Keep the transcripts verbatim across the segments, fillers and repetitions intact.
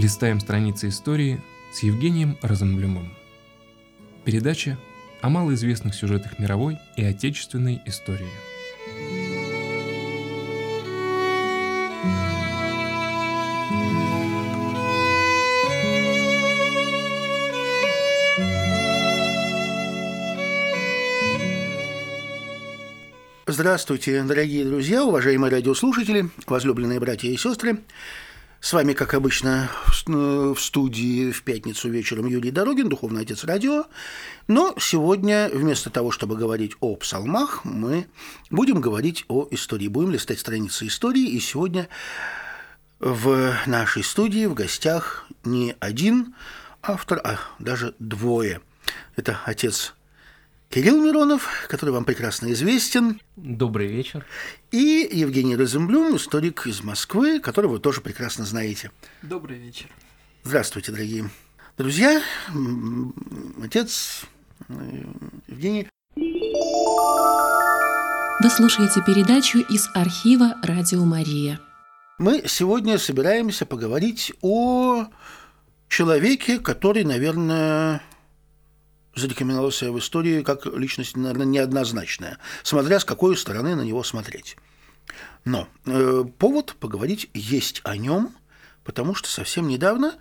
Листаем страницы истории с Евгением Розенблюмом. Передача о малоизвестных сюжетах мировой и отечественной истории. Здравствуйте, дорогие друзья, уважаемые радиослушатели, возлюбленные братья и сестры. С вами, как обычно, в студии в пятницу вечером Юрий Дорогин, духовный отец радио. Но сегодня, вместо того, чтобы говорить о псалмах, мы будем говорить о истории. Будем листать страницы истории. И сегодня в нашей студии в гостях не один автор, а даже двое. Это отец Кирилл Миронов, который вам прекрасно известен. Добрый вечер. И Евгений Розенблюм, историк из Москвы, которого вы тоже прекрасно знаете. Добрый вечер. Здравствуйте, дорогие друзья. Отец Евгений. Вы слушаете передачу из архива «Радио Мария». Мы сегодня собираемся поговорить о человеке, который, наверное, зарекомендовался в истории как личность, наверное, неоднозначная, смотря с какой стороны на него смотреть. Но э, повод поговорить есть о нем, потому что совсем недавно...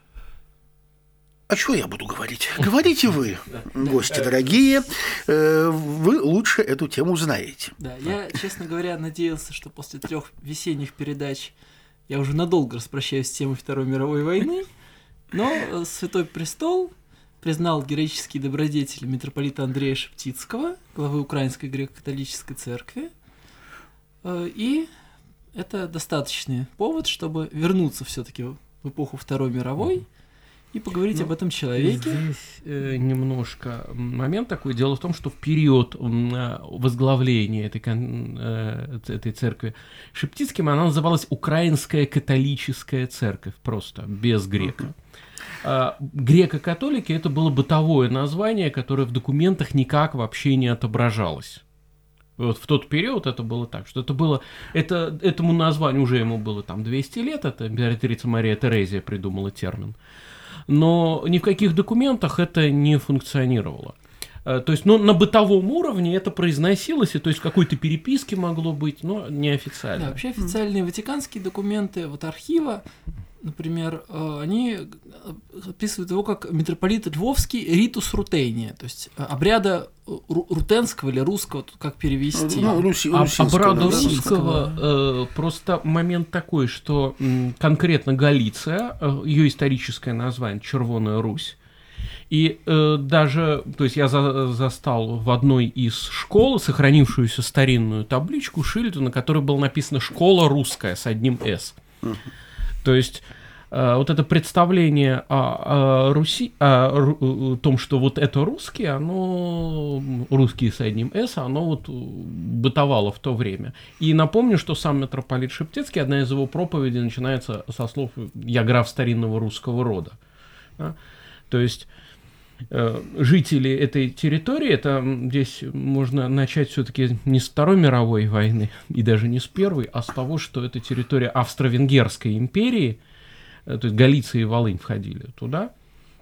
А что я буду говорить? Говорите вы, гости дорогие, э, вы лучше эту тему знаете. Да, я, честно говоря, надеялся, что после трех весенних передач я уже надолго распрощаюсь с темой Второй мировой войны, но Святой Престол признал героические добродетели митрополита Андрея Шептицкого, главы Украинской греко-католической церкви, и это достаточный повод, чтобы вернуться все-таки в эпоху Второй мировой и поговорить ну, об этом человеке. Здесь э, немножко момент такой. Дело в том, что в период э, возглавления этой, э, этой церкви Шептицким она называлась Украинская католическая церковь, просто без грека. Uh-huh. Греко-католики — это было бытовое название, которое в документах никак вообще не отображалось. Вот в тот период это было так, что это было, это, этому названию уже ему было там двести лет, это императрица Мария Терезия придумала термин, но ни в каких документах это не функционировало. То есть, ну, на бытовом уровне это произносилось, и то есть в какой-то переписке могло быть, но неофициально. Да, вообще официальные ватиканские документы вот архива, например, они описывают его как митрополит Львовский ритус рутения, то есть обряда рутенского или русского, тут как перевести. Ну, руси, а, обряда да, русского, э, просто момент такой, что м, конкретно Галиция, э, ее историческое название Червоная Русь, и э, даже, то есть я за, застал в одной из школ сохранившуюся старинную табличку, шильд, на которой было написано «Школа русская» с одним «С». Uh-huh. То есть э, вот это представление о, о Руси, о, о, о том, что вот это русские, оно, русские с одним «С», оно вот бытовало в то время. И напомню, что сам митрополит Шептицкий, одна из его проповедей начинается со слов «Я граф старинного русского рода». Да? То есть э, жители этой территории, это здесь можно начать все-таки не с Второй мировой войны, и даже не с Первой, а с того, что это территория Австро-Венгерской империи, э, то есть Галиция и Волынь входили туда,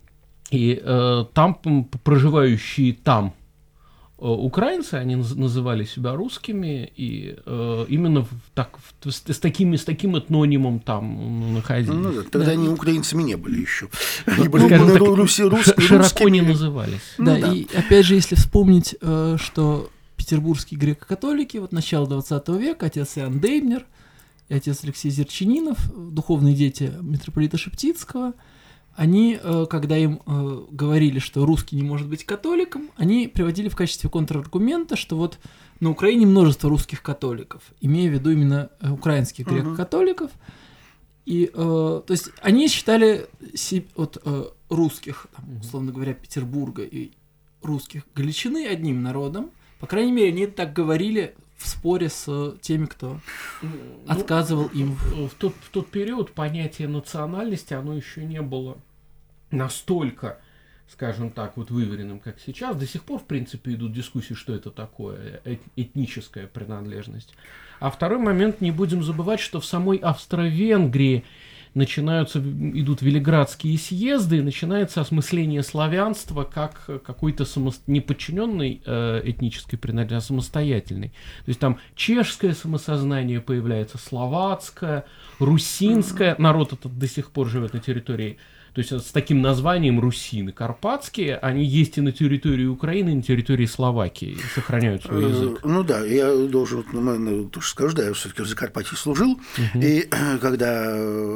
и э, там проживающие там э, украинцы, они называли себя русскими, и э, именно в, так, в, с, с, такими, с таким этнонимом там находились. Ну, да, тогда да. Они украинцами не были еще. Они ну, были ну, так, руси, русские, широко русскими. Не назывались. Да, ну, да, и опять же, если вспомнить, что петербургские греко-католики, вот начало двадцатого века, отец Иоанн Деймнер и отец Алексей Зерчининов, духовные дети митрополита Шептицкого, они, когда им говорили, что русский не может быть католиком, они приводили в качестве контраргумента, что вот на Украине множество русских католиков, имея в виду именно украинских греко-католиков. И, э, то есть они считали вот, э, русских, там, условно говоря, Петербурга и русских Галичины одним народом. По крайней мере, они так говорили в споре с теми, кто ну, отказывал им. В тот, в тот период понятие национальности, оно еще не было настолько, скажем так, вот выверенным, как сейчас. До сих пор, в принципе, идут дискуссии, что это такое, этническая принадлежность. А второй момент, не будем забывать, что в самой Австро-Венгрии начинаются, идут велиградские съезды, и начинается осмысление славянства как какой-то само... не подчиненной э, этнической принадлежности, а самостоятельной. То есть там чешское самосознание появляется, словацкое, русинское. Народ этот до сих пор живет на территории, то есть с таким названием русины. Карпатские, они есть и на территории Украины, и на территории Словакии, сохраняют свой язык. Ну да, я должен, ну, тоже скажу, да, я все-таки в Закарпатье служил, угу. И когда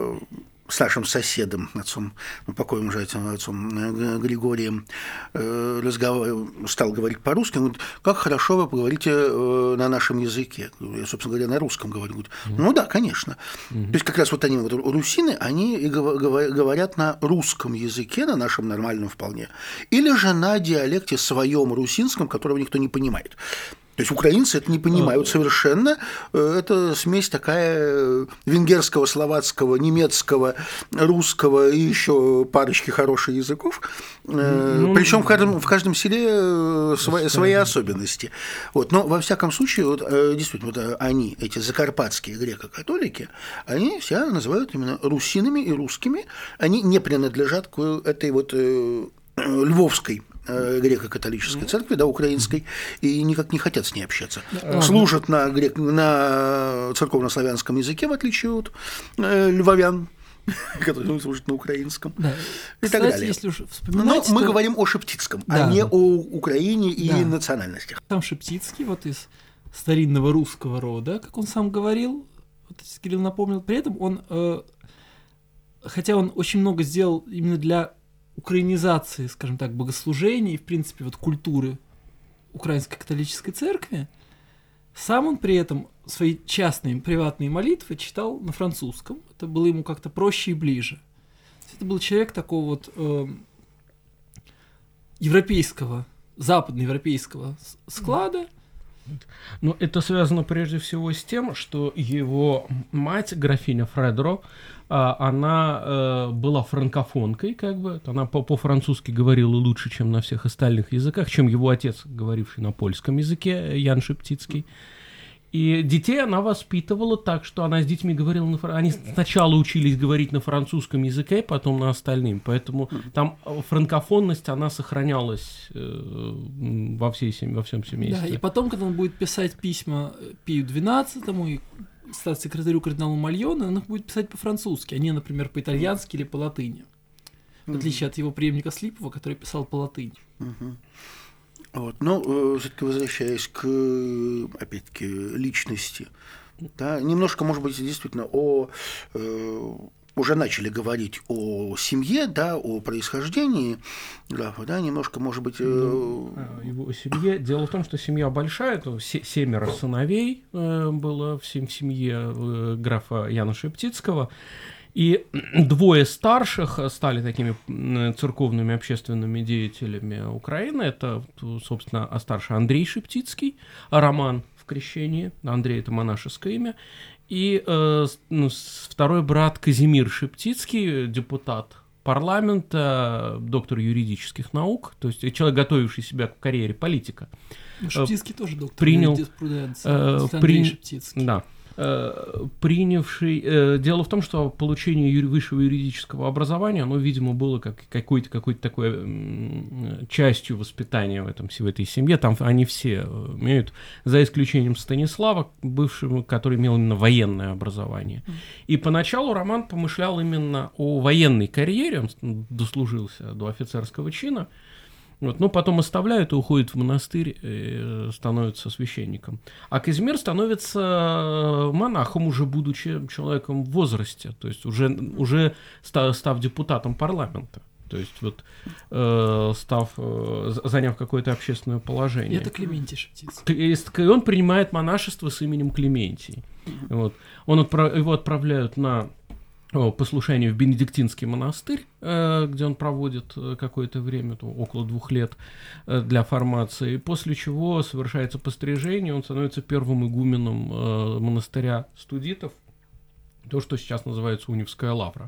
с нашим соседом, отцом, ну, покойным же отцом Григорием, э, разговор... стал говорить по-русски, он говорит, как хорошо вы поговорите э, на нашем языке. Я, собственно говоря, на русском говорю. Говорит, ну да, конечно. Mm-hmm. То есть как раз вот они, вот, русины, они и говорят на русском языке, на нашем нормальном вполне, или же на диалекте своем русинском, которого никто не понимает. То есть украинцы это не понимают совершенно. Это смесь такая венгерского, словацкого, немецкого, русского и еще парочки хороших языков. Ну, причем в каждом, в каждом селе свои, свои особенности. Вот. Но во всяком случае, вот, действительно, вот они, эти закарпатские греко-католики, они себя называют именно русинами и русскими. Они не принадлежат к этой вот львовской греко-католической церкви, да, украинской, и никак не хотят с ней общаться. А, служат на, грек... на церковно-славянском языке, в отличие от э, львовян, которые служат на украинском, да. И Кстати, так далее. Если уж вспоминать, Но то... мы говорим о шептицком, да. а не о Украине и да. национальностях. Сам Шептицкий, вот из старинного русского рода, как он сам говорил, вот Кирилл напомнил, при этом он, э, хотя он очень много сделал именно для украинизации, скажем так, богослужений и, в принципе, вот культуры Украинской католической церкви, сам он при этом свои частные приватные молитвы читал на французском. Это было ему как-то проще и ближе. Это был человек такого вот э, европейского, западноевропейского склада. Но это связано прежде всего с тем, что его мать, графиня Фредро, она была франкофонкой, как бы, она по-французски говорила лучше, чем на всех остальных языках, чем его отец, говоривший на польском языке, Ян Шептицкий. И детей она воспитывала так, что она с детьми говорила на французском. Они сначала учились говорить на французском языке, потом на остальном. Поэтому там франкофонность, она сохранялась э, во, всей семье, во всем семействе. Да, и потом, когда он будет писать письма Пию двенадцатому и статс-секретарю кардиналу Мальоне, он их будет писать по-французски, а не, например, по-итальянски или по-латыни. В отличие от его преемника Слипова, который писал по-латыни. Вот. Но все-таки возвращаясь к, опять-таки, личности, да, немножко, может быть, действительно о э, уже начали говорить о семье, да, о происхождении графа, да, немножко, может быть... Э... Его семье. Дело в том, что семья большая, это семеро сыновей э, было в семье э, графа Яна Шептицкого. И двое старших стали такими церковными общественными деятелями Украины. Это, собственно, старший Андрей Шептицкий, Роман в крещении. Андрей – это монашеское имя. И э, ну, второй брат Казимир Шептицкий, депутат парламента, доктор юридических наук, то есть человек, готовивший себя к карьере политика. Шептицкий э, тоже доктор принял, юриспруденции. Э, Андрей при... Шептицкий. Да. принявший... Дело в том, что получение юри... высшего юридического образования, оно, видимо, было как какой-то, какой-то такой частью воспитания в, этом, в этой семье. Там они все имеют, за исключением Станислава, бывшего, который имел именно военное образование. И поначалу Роман помышлял именно о военной карьере, он дослужился до офицерского чина. Вот, но потом оставляют и уходит в монастырь, и становится священником. А Казимир становится монахом, уже будучи человеком в возрасте, то есть уже, уже став, став депутатом парламента. То есть вот э, став, э, заняв какое-то общественное положение. И это Клементий Шептицкий. И он принимает монашество с именем Клементий. Mm-hmm. Вот. Он отправ, его отправляют на послушание в Бенедиктинский монастырь, где он проводит какое-то время, около двух лет, для формации, после чего совершается пострижение, он становится первым игуменом монастыря студитов, то, что сейчас называется Унивская лавра.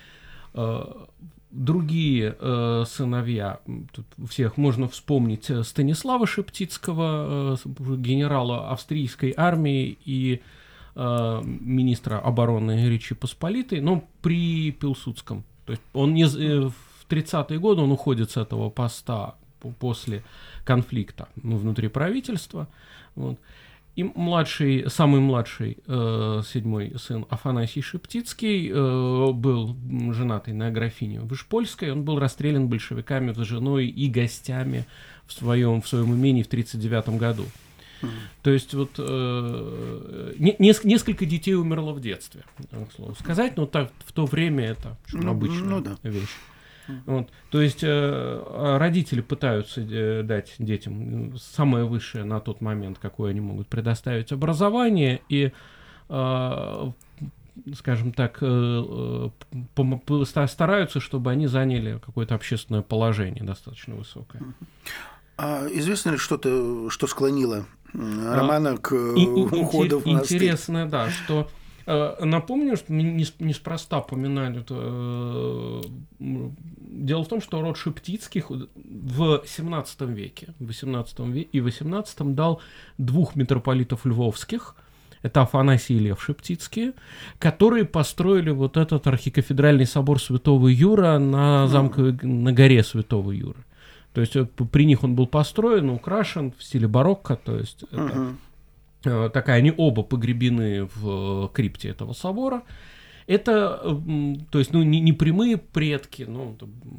Другие э, сыновья, тут всех можно вспомнить, Станислава Шептицкого, э, генерала австрийской армии и э, министра обороны Речи Посполитой, но при Пилсудском. То есть он не, э, в тридцатые годы он уходит с этого поста после конфликта внутри правительства. Вот. И младший, самый младший, э, седьмой сын Афанасий Шептицкий, э, был женатый на графине Вышпольской, он был расстрелян большевиками с женой и гостями в своем, в своем имении в тридцать девятом году. Mm-hmm. То есть вот э, не, несколько детей умерло в детстве, к слову сказать, но так, в то время это ну, обычная ну, да. вещь. Вот. То есть э, родители пытаются э, дать детям самое высшее на тот момент, какое они могут предоставить образование, и, э, скажем так, э, э, стараются, чтобы они заняли какое-то общественное положение достаточно высокое. А известно ли что-то, что склонило Романа а, к и, уходу в монастырь? Интересно, да, что... Напомню, что неспроста поминали это. Дело в том, что род Шептицких в семнадцатом веке, в восемнадцатом веке и восемнадцатом дал двух митрополитов львовских, это Афанасий и Лев Шептицкие, которые построили вот этот архикафедральный собор Святого Юра на замке, на горе Святого Юра. То есть при них он был построен, украшен в стиле барокко, то есть это... такая, они оба погребены в крипте этого собора. Это, то есть, ну, не, не прямые предки, но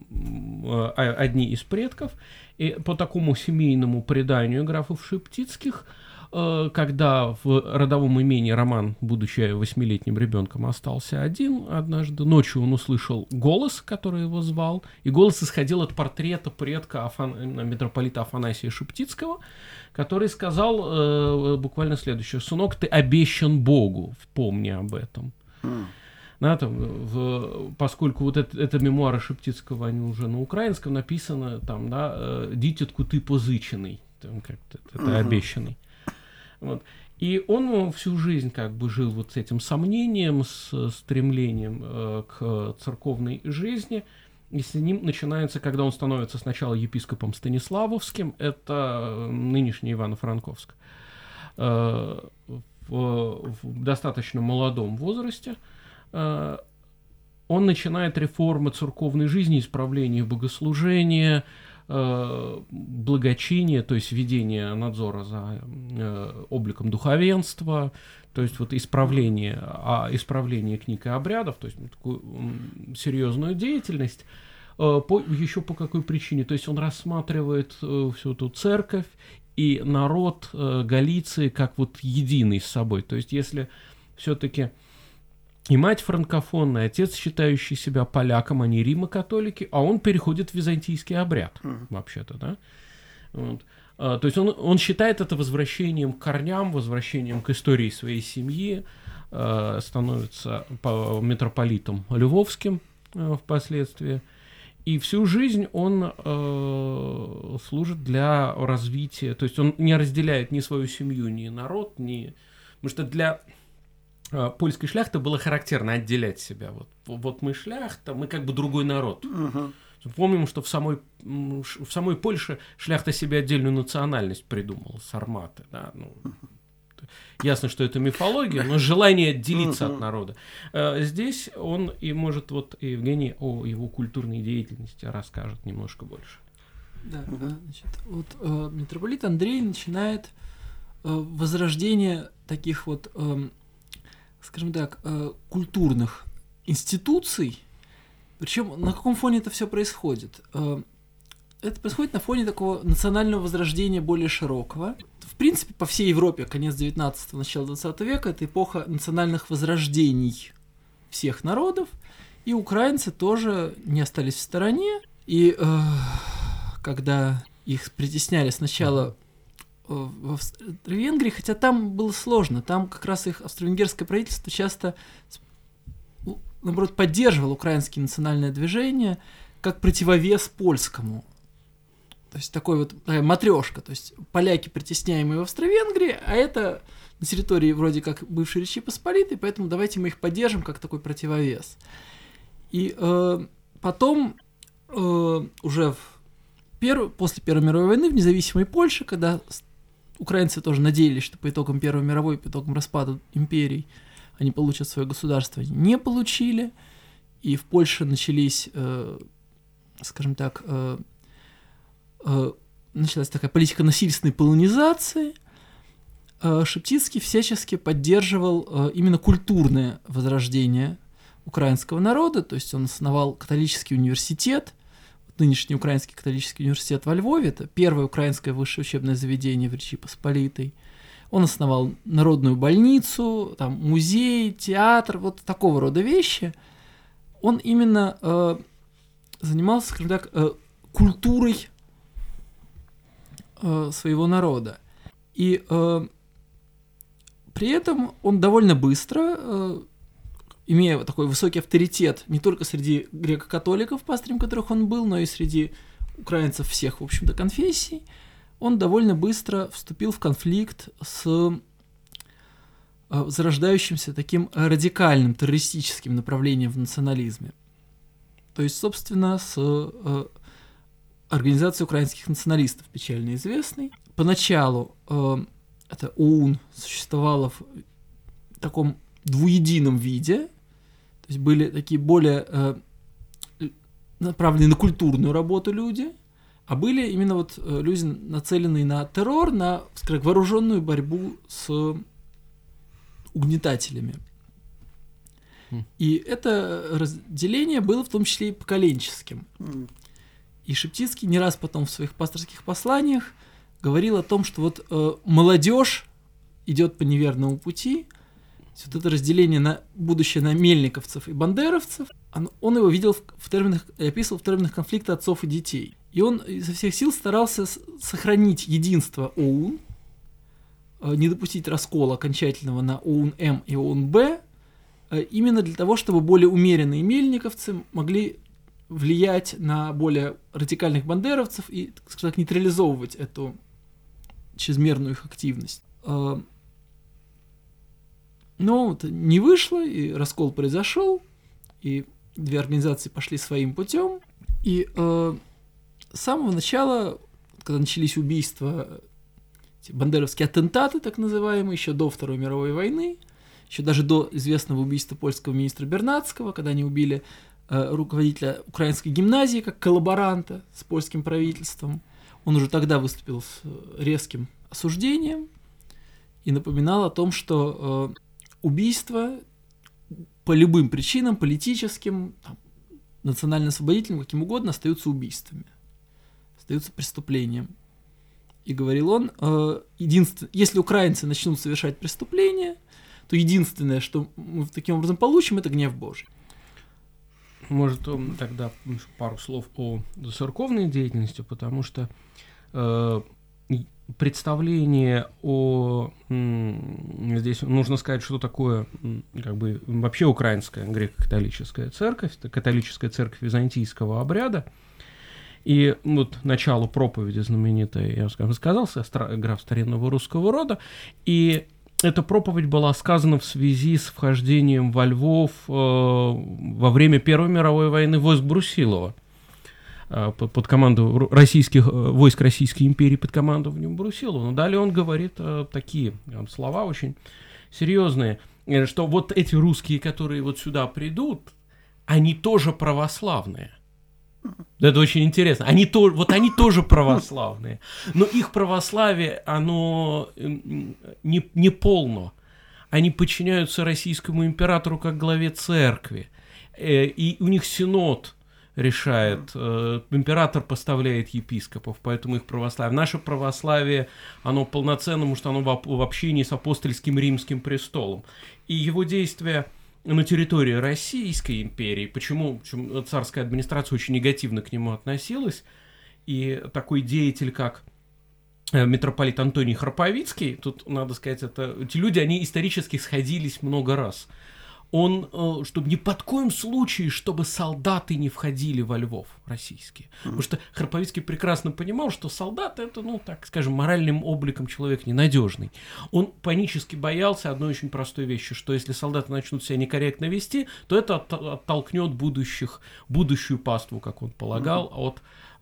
одни из предков. И по такому семейному преданию графов Шептицких, когда в родовом имении Роман, будучи восьмилетним ребенком, остался один, однажды ночью он услышал голос, который его звал, и голос исходил от портрета предка Афан... митрополита Афанасия Шептицкого, который сказал э, буквально следующее: «Сынок, ты обещан Богу, помни об этом». Mm. Да, там, в, поскольку вот это, это мемуары Шептицкого, они уже на украинском написано, там, да, «Дитятку ты позыченный», там, как-то, это mm-hmm. обещанный. Вот. И он всю жизнь как бы жил вот с этим сомнением, с стремлением э, к церковной жизни. И с ним начинается, когда он становится сначала епископом Станиславовским, это нынешний Ивано-Франковск, э, в, в достаточно молодом возрасте. Э, он начинает реформы церковной жизни, исправление богослужения, благочиние, то есть введение надзора за э, обликом духовенства, то есть вот исправление, а, исправление книг и обрядов, то есть такую м, серьезную деятельность. Э, по, еще по какой причине? То есть он рассматривает э, всю эту церковь и народ э, Галиции как вот единый с собой. То есть если все-таки и мать франкофонная, отец, считающий себя поляком, они римо-католики, а он переходит в византийский обряд, mm-hmm. вообще-то, да. Вот. А, то есть он, он считает это возвращением к корням, возвращением к истории своей семьи, а, становится по, митрополитом Львовским а, впоследствии. И всю жизнь он а, служит для развития, то есть он не разделяет ни свою семью, ни народ, ни... Потому что для... польской шляхты было характерно отделять себя. Вот, вот мы шляхта, мы как бы другой народ. Uh-huh. Помним, что в самой, в самой Польше шляхта себе отдельную национальность придумала, сарматы. Да? Ну, uh-huh. Ясно, что это мифология, но желание отделиться uh-huh. от народа. Здесь он и может, вот Евгений о его культурной деятельности расскажет немножко больше. Да, uh-huh. значит, вот э, митрополит Андрей начинает э, возрождение таких вот э, скажем так, культурных институций. Причем на каком фоне это все происходит? Это происходит на фоне такого национального возрождения более широкого. В принципе, по всей Европе конец девятнадцатого, начало двадцатого века — это эпоха национальных возрождений всех народов, и украинцы тоже не остались в стороне. И э, когда их притесняли сначала в Австро-Венгрии, хотя там было сложно, там как раз их австро-венгерское правительство часто, наоборот, поддерживало украинское национальное движение как противовес польскому. То есть такой вот такая матрешка, то есть поляки, притесняемые в Австро-Венгрии, а это на территории вроде как бывшей Речи Посполитой, поэтому давайте мы их поддержим как такой противовес. И э, потом э, уже в перв... после Первой мировой войны в независимой Польше, когда украинцы тоже надеялись, что по итогам Первой мировой, по итогам распада империй они получат свое государство, они не получили. И в Польше начались, э, скажем так, э, э, началась такая политика насильственной полонизации. Э, Шептицкий всячески поддерживал э, именно культурное возрождение украинского народа, то есть он основал католический университет, нынешний Украинский католический университет во Львове, это первое украинское высшее учебное заведение в Речи Посполитой. Он основал народную больницу, там, музей, театр, вот такого рода вещи. Он именно э, занимался, скажем так, э, культурой э, своего народа. И э, при этом он довольно быстро, э, имея такой высокий авторитет не только среди греко-католиков, пастырем которых он был, но и среди украинцев всех, в общем-то, конфессий, он довольно быстро вступил в конфликт с зарождающимся таким радикальным террористическим направлением в национализме. То есть, собственно, с э, организацией украинских националистов, печально известной. Поначалу э, это ОУН существовало в таком двуедином виде, то есть были такие более э, направленные на культурную работу люди, а были именно вот люди, нацеленные на террор, на, скажем, вооруженную борьбу с угнетателями. Mm. И это разделение было в том числе и поколенческим. Mm. И Шептицкий не раз потом в своих пасторских посланиях говорил о том, что вот э, молодежь идет по неверному пути. Вот это разделение на будущее на мельниковцев и бандеровцев, он, он его видел в, в терминах, описывал в терминах конфликта отцов и детей. И он изо всех сил старался с- сохранить единство ОУН, э, не допустить раскола окончательного на ОУН-М и ОУН-Б, э, именно для того, чтобы более умеренные мельниковцы могли влиять на более радикальных бандеровцев и, так сказать, нейтрализовывать эту чрезмерную их активность. Э, но вот не вышло, и раскол произошел, и две организации пошли своим путем. И э, с самого начала, когда начались убийства, эти бандеровские аттентаты, так называемые, еще до Второй мировой войны, еще даже до известного убийства польского министра Бернацкого, когда они убили э, руководителя украинской гимназии как коллаборанта с польским правительством, он уже тогда выступил с резким осуждением и напоминал о том, что э, убийства по любым причинам, политическим, там, национально-освободительным, каким угодно, остаются убийствами, остаются преступлением. И говорил он, э, единствен... если украинцы начнут совершать преступления, то единственное, что мы таким образом получим, это гнев Божий. Может, тогда пару слов о церковной деятельности, потому что э, представление о... М, здесь нужно сказать, что такое как бы вообще украинская греко-католическая церковь, это католическая церковь византийского обряда. И вот начало проповеди знаменитой, я вам сказал, граф старинного русского рода, и эта проповедь была сказана в связи с вхождением во Львов э, во время Первой мировой войны войск Брусилова э, под, под команду российских, э, войск Российской империи под командованием Брусилова. Но далее он говорит э, такие э, слова очень серьезные, э, что вот эти русские, которые вот сюда придут, они тоже православные. Это очень интересно. Они то, вот они тоже православные, но их православие, оно не, не полно. Они подчиняются российскому императору как главе церкви. И у них синод решает, император поставляет епископов, поэтому их православие. Наше православие, оно полноценно, потому что оно в общении с апостольским римским престолом. И его действия на территории Российской империи, почему, почему царская администрация очень негативно к нему относилась, и такой деятель, как митрополит Антоний Храповицкий, тут, надо сказать, это, эти люди, они исторически сходились много раз. Он, чтобы ни под коем случае, чтобы солдаты не входили во Львов российские. Mm-hmm. Потому что Храповицкий прекрасно понимал, что солдат это, ну, так скажем, моральным обликом человек ненадежный. Он панически боялся одной очень простой вещи, что если солдаты начнут себя некорректно вести, то это оттолкнет будущих, будущую паству, как он полагал, mm-hmm. от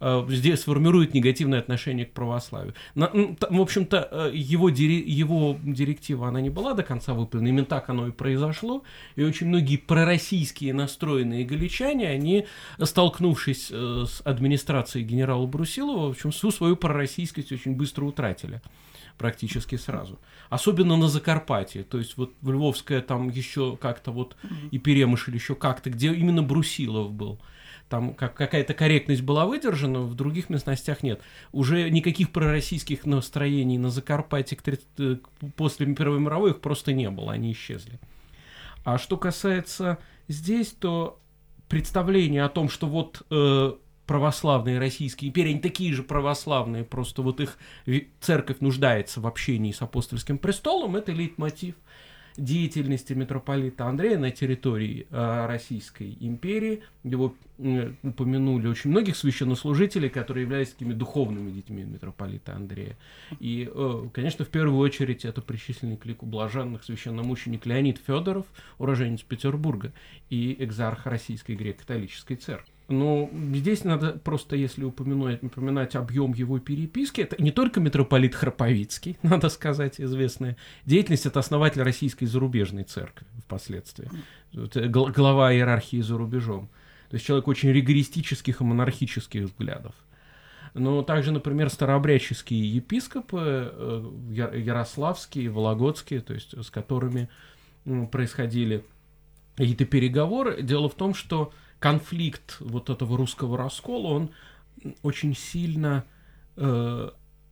здесь сформирует негативное отношение к православию. В общем-то, его, его директива, она не была до конца выполнена, именно так оно и произошло, и очень многие пророссийские настроенные галичане, они, столкнувшись с администрацией генерала Брусилова, в общем, всю свою пророссийскость очень быстро утратили. Практически сразу. Особенно на Закарпатье. То есть вот в Львовское там еще как-то вот и Перемышль еще как-то, где именно Брусилов был. Там как, какая-то корректность была выдержана, в других местностях нет. Уже никаких пророссийских настроений на Закарпатье после Первой мировой их просто не было, они исчезли. А что касается здесь, то представление о том, что вот... Э, православные Российские империи, они такие же православные, просто вот их церковь нуждается в общении с апостольским престолом, это лейтмотив деятельности митрополита Андрея на территории э, Российской империи. Его э, упомянули очень многих священнослужителей, которые являются такими духовными детьми митрополита Андрея. И, э, конечно, в первую очередь это причисленный к лику блаженных священномученик Леонид Федоров, уроженец Петербурга и экзарх Российской греко-католической церкви. Но здесь надо просто, если упомянуть, упоминать объем его переписки, это не только митрополит Храповицкий, надо сказать, известная деятельность, это основатель Российской зарубежной церкви впоследствии, это глава иерархии за рубежом. То есть человек очень ригористических и монархических взглядов. Но также, например, старообрядческие епископы, ярославские, вологодские, то есть с которыми происходили какие-то переговоры. Дело в том, что конфликт вот этого русского раскола, он очень сильно, э,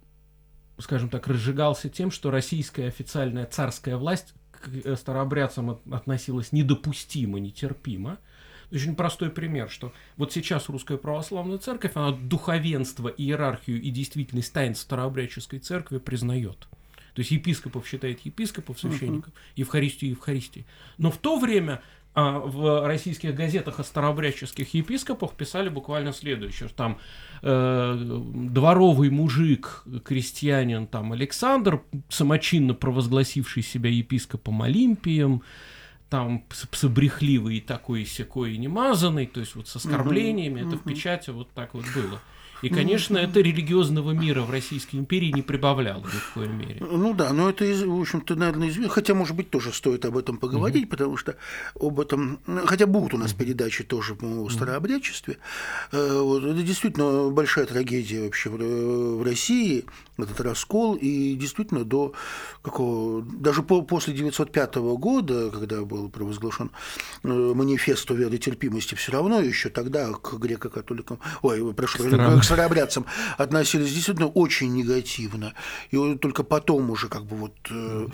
скажем так, разжигался тем, что российская официальная царская власть к старообрядцам относилась недопустимо, нетерпимо. Очень простой пример, что вот сейчас русская православная церковь, она духовенство, иерархию и действительность таинств старообрядческой церкви признает. То есть епископов считает епископов, священников, Евхаристию Евхаристии. Но в то время а, в российских газетах о старообрядческих епископах писали буквально следующее, что там э, дворовый мужик, крестьянин там Александр, самочинно провозгласивший себя епископом Олимпием, там псобрехливый и такой сякой немазанный, то есть вот с оскорблениями, uh-huh, это uh-huh. в печати вот так вот было. И, конечно, это религиозного мира в Российской империи не прибавляло ни в коей мере. Ну да, но это, в общем-то, наверное, известно. Хотя, может быть, тоже стоит об этом поговорить, mm-hmm. потому что об этом... Хотя будут у нас mm-hmm. передачи тоже о старообрядчестве. Вот, это действительно большая трагедия вообще в России, этот раскол. И действительно до какого... Даже после девятьсот пятого года, когда был провозглашен манифест о веротерпимости, все равно еще тогда к греко-католикам... Ой, прошу, к старообрядцам относились действительно очень негативно. И только потом уже как бы вот э,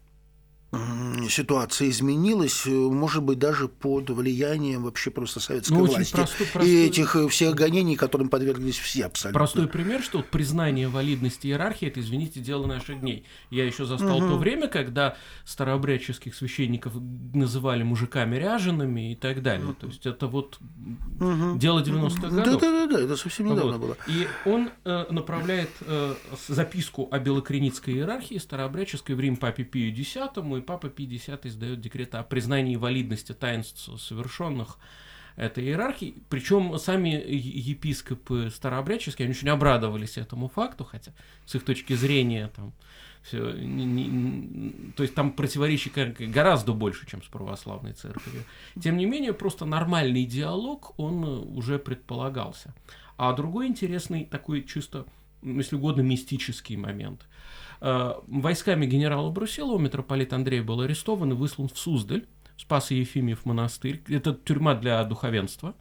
ситуация изменилась, может быть, даже под влиянием вообще просто советской ну, власти. Простой, простой... И этих всех гонений, которым подверглись все абсолютно. Простой пример, что вот признание валидности иерархии – это, извините, дело наших дней. Я еще застал угу. то время, когда старообрядческих священников называли мужиками ряжеными и так далее. Угу. То есть это вот угу. дело девяностых годов. Да-да-да, это совсем недавно вот. было. И он э, направляет э, записку о белокреницкой иерархии старообрядческой в Рим папе Пию Десятому, и Папа Пий Десятый издает декрет о признании валидности таинств, совершенных этой иерархии. Причем сами епископы старообрядческие, они очень обрадовались этому факту, хотя с их точки зрения там все, не, не, то есть там противоречий гораздо больше, чем с православной церковью. Тем не менее, просто нормальный диалог, он уже предполагался. А другой интересный такой чисто, если угодно, мистический момент. Войсками генерала Брусилова митрополит Андрей был арестован и выслан в Суздаль, Спасо-Ефимиев монастырь, это тюрьма для духовенства,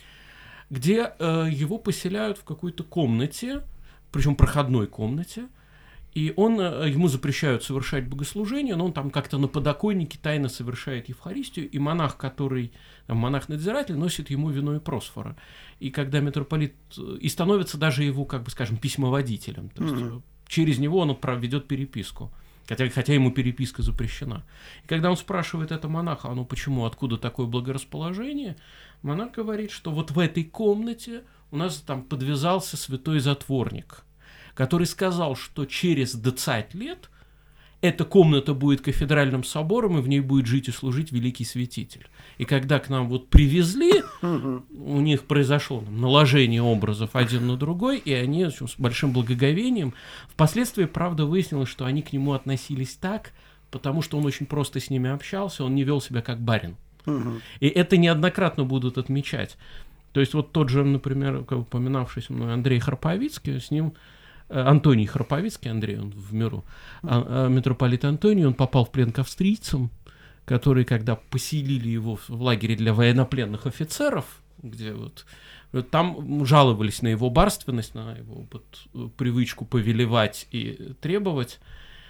где э, его поселяют в какой-то комнате, причем проходной комнате, и он, э, ему запрещают совершать богослужение, но он там как-то на подоконнике тайно совершает Евхаристию, и монах, который, там, монах-надзиратель, носит ему вино и просфора. И когда митрополит, и становится даже его, как бы скажем, письмоводителем, то есть mm-hmm. через него он ведет переписку. Хотя, хотя ему переписка запрещена. И когда он спрашивает это монаха, а ну почему, откуда такое благорасположение, монах говорит, что вот в этой комнате у нас там подвязался святой затворник, который сказал, что через двадцать лет эта комната будет кафедральным собором, и в ней будет жить и служить великий святитель. И когда к нам вот привезли, у них произошло там, наложение образов один на другой, и они в общем, с большим благоговением. Впоследствии, правда, выяснилось, что они к нему относились так, потому что он очень просто с ними общался, он не вел себя как барин. И это неоднократно будут отмечать. То есть вот тот же, например, упоминавшийся мной Андрей Храповицкий, с ним Антоний Храповицкий, Андрей, он в миру, а, а, митрополит Антоний, он попал в плен к австрийцам, которые, когда поселили его в лагере для военнопленных офицеров, где вот, вот там жаловались на его барственность, на его вот, привычку повелевать и требовать.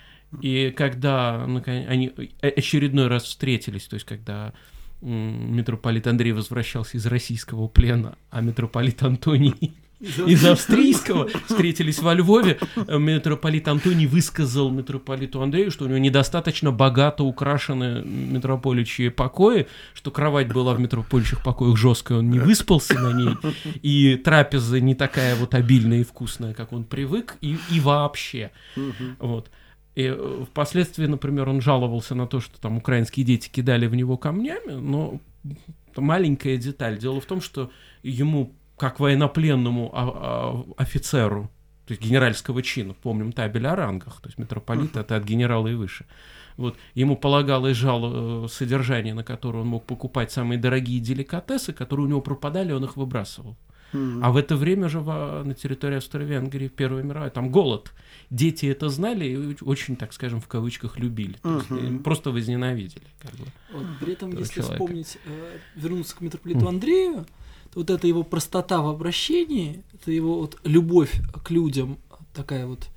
И когда наконец, они очередной раз встретились, то есть когда м, митрополит Андрей возвращался из российского плена, а митрополит Антоний из австрийского встретились во Львове, митрополит Антоний высказал митрополиту Андрею, что у него недостаточно богато украшены митрополичьи покои, что кровать была в митрополичьих покоях жесткая, он не выспался на ней, и трапеза не такая вот обильная и вкусная, как он привык, и, и вообще. Вот. И впоследствии, например, он жаловался на то, что там украинские дети кидали в него камнями, но маленькая деталь. Дело в том, что ему, как военнопленному а- а- офицеру, то есть генеральского чина, помним табель о рангах, то есть митрополит uh-huh. это от генерала и выше, вот, ему полагалось жало э, содержание, на которое он мог покупать самые дорогие деликатесы, которые у него пропадали, он их выбрасывал. Uh-huh. А в это время же в, на территории Австро-Венгрии Первая мировая, там голод. Дети это знали и очень, так скажем, в кавычках любили. То uh-huh. есть, просто возненавидели. Как бы, вот, при этом, если человека. Вспомнить, э, вернуться к митрополиту uh-huh. Андрею, то вот эта его простота в обращении, это его вот любовь к людям, такая вот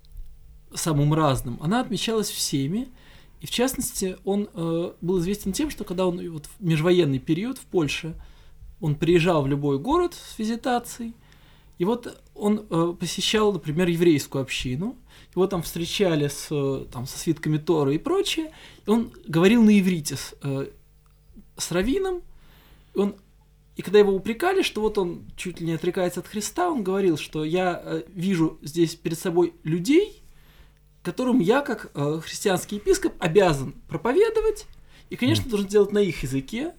самым разным, она отмечалась всеми. И в частности, он э, был известен тем, что когда он вот, в межвоенный период в Польше, он приезжал в любой город с визитацией, и вот он э, посещал, например, еврейскую общину, его там встречали с, там, со свитками Торы и прочее, и он говорил на иврите с, э, с раввином, и, он, и когда его упрекали, что вот он чуть ли не отрекается от Христа, он говорил, что я э, вижу здесь перед собой людей, которым я, как э, христианский епископ, обязан проповедовать, и, конечно, должен делать на их языке,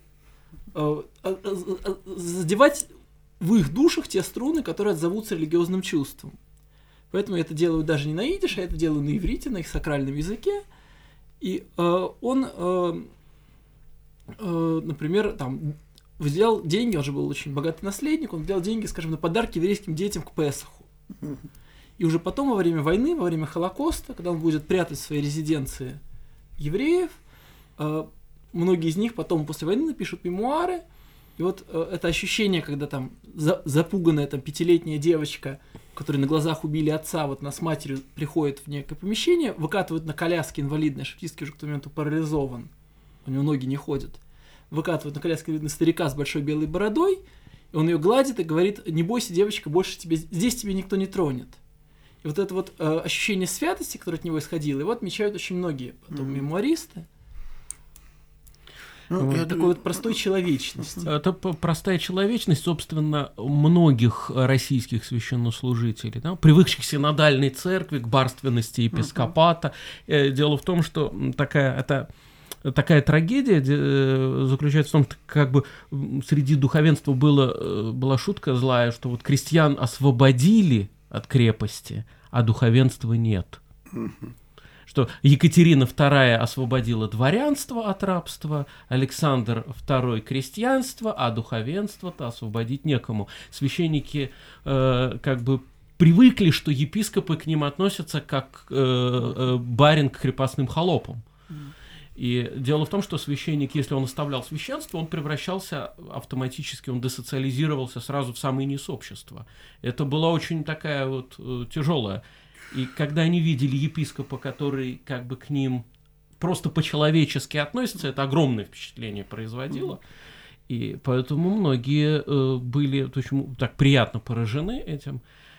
задевать в их душах те струны, которые отзовутся религиозным чувством. Поэтому я это делаю даже не на идиш, а это делаю на иврите, на их сакральном языке. И э, он, э, э, например, там, выделял деньги, он же был очень богатый наследник, он выделял деньги, скажем, на подарки еврейским детям к Песаху. И уже потом, во время войны, во время Холокоста, когда он будет прятать в своей резиденции евреев, э, многие из них потом после войны напишут мемуары, и вот э, это ощущение, когда там за, запуганная там, пятилетняя девочка, которой на глазах убили отца, вот она с матерью приходит в некое помещение, выкатывают на коляске инвалидной, Шептицкий уже к тому моменту парализован, у него ноги не ходят, выкатывают на коляске инвалидной старика с большой белой бородой, и он ее гладит и говорит: не бойся, девочка, больше тебе, здесь тебе никто не тронет. И вот это вот э, ощущение святости, которое от него исходило, его отмечают очень многие потом mm-hmm. мемуаристы. Ну, вот. Такой вот простой человечности. Это простая человечность, собственно, многих российских священнослужителей, да, привыкших к синодальной церкви, к барственности епископата. Uh-huh. Дело в том, что такая, это, такая трагедия заключается в том, что как бы среди духовенства было, была шутка злая, что вот крестьян освободили от крепости, а духовенства нет. Uh-huh. Что Екатерина вторая освободила дворянство от рабства, Александр второй крестьянство, а духовенство-то освободить некому. Священники э, как бы привыкли, что епископы к ним относятся как э, э, барин к крепостным холопам. И дело в том, что священник, если он оставлял священство, он превращался автоматически, он десоциализировался сразу в самый низ общества. Это была очень такая вот э, тяжелая. И когда они видели епископа, который как бы к ним просто по-человечески относится, это огромное впечатление производило. И поэтому многие э, были очень так приятно поражены этим.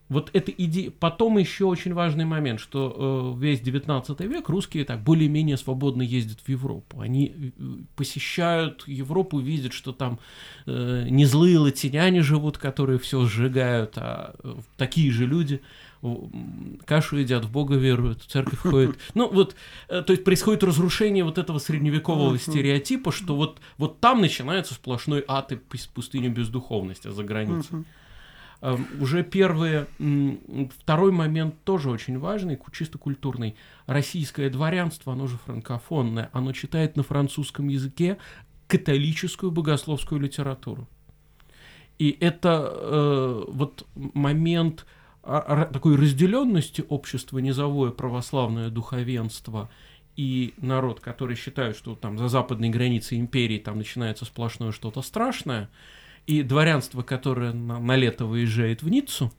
Вот эта идея. Потом еще очень важный момент, что э, весь девятнадцатый век русские так более-менее свободно ездят в Европу. Они посещают Европу, видят, что там э, не злые латиняне живут, которые все сжигают, а э, такие же люди кашу едят, в Бога веруют, в церковь ходят. Ну вот, э, то есть происходит разрушение вот этого средневекового стереотипа, что вот, вот там начинается сплошной ад и пустыня бездуховности за границей. Уже первые, второй момент тоже очень важный, чисто культурный. Российское дворянство, оно же франкофонное, оно читает на французском языке католическую богословскую литературу. И это э, вот момент а, такой разделенности общества, низовое православное духовенство и народ, который считает, что там за западной границей империи там начинается сплошное что-то страшное, и дворянство, которое на, на лето выезжает в Ниццу,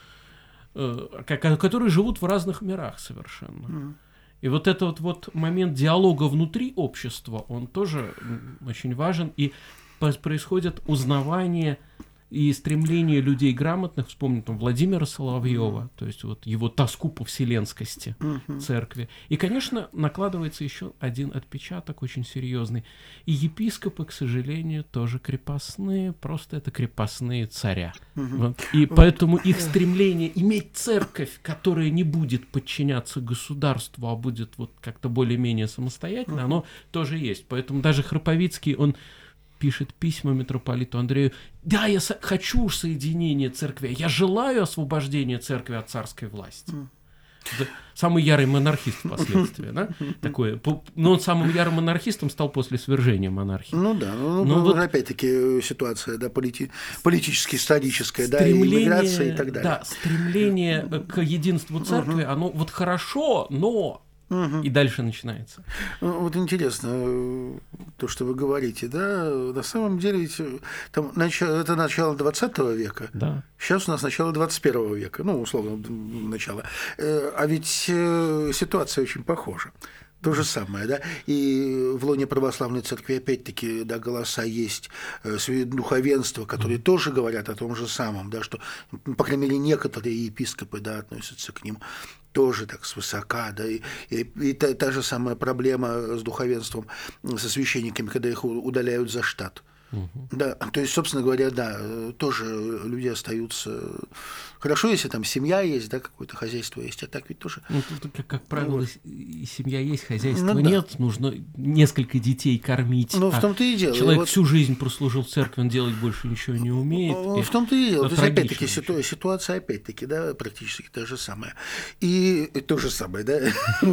э, которые живут в разных мирах совершенно. Mm. И вот этот вот момент диалога внутри общества, он тоже очень важен, и происходит узнавание и стремление людей грамотных, вспомним там Владимира Соловьева, mm. то есть вот его тоску по вселенскости mm-hmm. церкви. И, конечно, накладывается еще один отпечаток очень серьезный. И епископы, к сожалению, тоже крепостные, просто это крепостные царя. Mm-hmm. Вот. И поэтому их стремление иметь церковь, которая не будет подчиняться государству, а будет вот как-то более-менее самостоятельно, mm-hmm. оно тоже есть. Поэтому даже Храповицкий, он пишет письма митрополиту Андрею: да, я со- хочу соединения церкви, я желаю освобождения церкви от царской власти. Mm. Это самый ярый монархист впоследствии, да? Такое. Но он самым ярым монархистом стал после свержения монархии. Ну да, ну, но ну вот опять-таки ситуация, да, полити- политически-историческая, да, и миграция и так далее. Да, стремление к единству церкви, uh-huh. оно вот хорошо, но... Угу. И дальше начинается. Вот интересно то, что вы говорите, да, на самом деле ведь там начало, это начало двадцатого века, да. Сейчас у нас начало двадцать первого века, ну, условно, начало. А ведь ситуация очень похожа. То же самое, да, и в лоне православной церкви опять-таки, да, голоса есть духовенства, которые mm. тоже говорят о том же самом, да, что, по крайней мере, некоторые епископы, да, относятся к ним тоже так свысока, да, и, и, и та, та же самая проблема с духовенством, со священниками, когда их удаляют за штат. Угу. Да, то есть, собственно говоря, да, тоже люди остаются. Хорошо, если там семья есть, да, какое-то хозяйство есть, а так ведь тоже. Ну, тут, как, как правило, вот. Семья есть, хозяйства ну, нет, да. Нужно несколько детей кормить. Ну, в том-то и дело. Человек вот... всю жизнь прослужил в церкви, он делать больше ничего не умеет. В и... том-то и дело. То есть, опять-таки, ситу... ситуация, опять-таки, да, практически та же самая. И то же самое, да,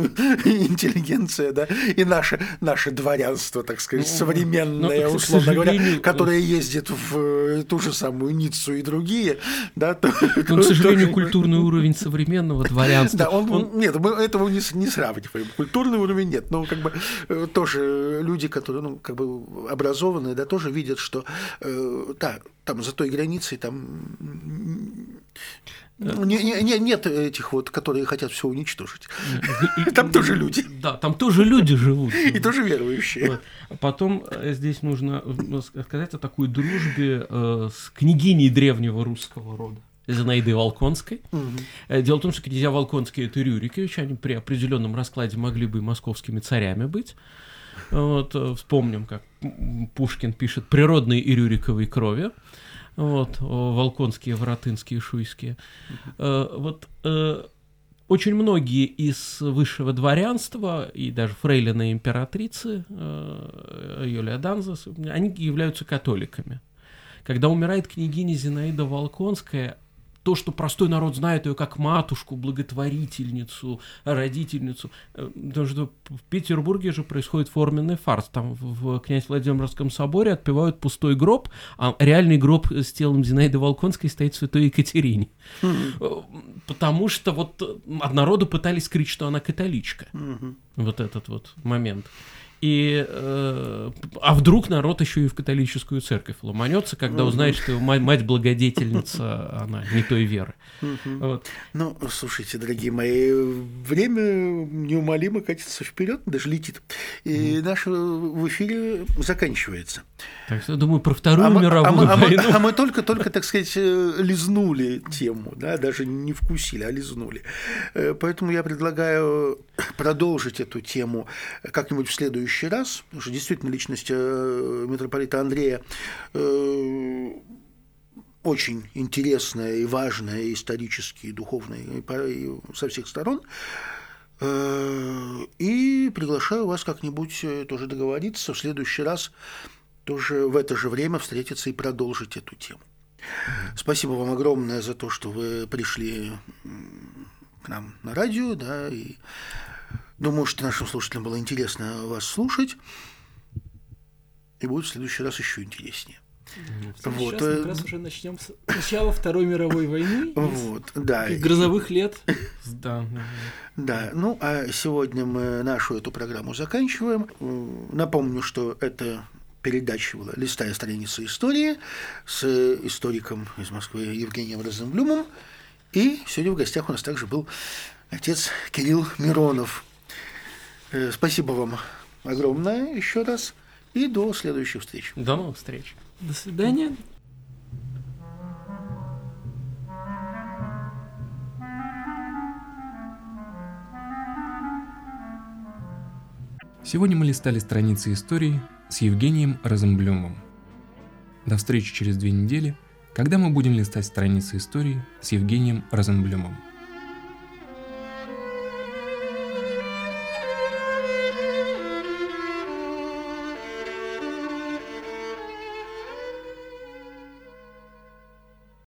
интеллигенция, да, и наше, наше дворянство, так сказать, современное, условно говоря, которое ездит в ту же самую Ниццу и другие, да, то, но, к сожалению, то, культурный уровень современного дворянства. Да, он, он... нет, мы этого не, не сравниваем. Культурный уровень нет, но как бы тоже люди, которые, ну, как бы образованные, да, тоже видят, что э, да, там за той границей там не, не, не, нет этих вот, которые хотят все уничтожить. Там тоже люди. Да, там тоже люди живут. И тоже верующие. Потом здесь нужно сказать о такой дружбе с княгиней древнего русского рода Зинаидой Волконской. Угу. Дело в том, что князья Волконские — это Рюриковичи, они при определенном раскладе могли бы и московскими царями быть. Вот, вспомним, как Пушкин пишет «природные и Рюриковой крови». Вот, Волконские, Воротынские, Шуйские. Uh-huh. Вот э, очень многие из высшего дворянства и даже фрейлины императрицы э, Юлия Данза, они являются католиками. Когда умирает княгиня Зинаида Волконская, то, что простой народ знает ее как матушку, благотворительницу, родительницу. Потому что в Петербурге же происходит форменный фарс. Там в Князь-Владимирском соборе отпевают пустой гроб, а реальный гроб с телом Зинаиды Волконской стоит в Святой Екатерине. Mm-hmm. Потому что вот от народа пытались скрыть, что она католичка. Mm-hmm. Вот этот вот момент. И, э, а вдруг народ еще и в католическую церковь ломанется, когда узнает, что его мать-благодетельница, она не той веры. Вот. Ну, слушайте, дорогие мои, время неумолимо катится вперед, даже летит. И mm. наше в эфире заканчивается. Так что, думаю, про Вторую а мировую мы, а войну. Мы, а мы только-только, так сказать, лизнули тему, да, даже не вкусили, а лизнули. Поэтому я предлагаю продолжить эту тему как-нибудь в следующий раз, потому что действительно личность митрополита Андрея очень интересная и важная, и исторически, и духовно, и со всех сторон. И приглашаю вас как-нибудь тоже договориться в следующий раз, тоже в это же время встретиться и продолжить эту тему. Спасибо вам огромное за то, что вы пришли к нам на радио, да, и думаю, что нашим слушателям было интересно вас слушать, и будет в следующий раз еще интереснее. Ну, вот. Сейчас как раз уже начнем с начала Второй мировой войны, вот, да. грозовых лет. Да. Да, ну а сегодня мы нашу эту программу заканчиваем. Напомню, что это передача была «Листая страницы истории» с историком из Москвы Евгением Розенблюмом. И сегодня в гостях у нас также был отец Кирилл Миронов. Спасибо вам огромное еще раз. И до следующих встреч. До новых встреч. До свидания. Сегодня мы листали страницы истории с Евгением Розенблюмом. До встречи через две недели, когда мы будем листать страницы истории с Евгением Розенблюмом.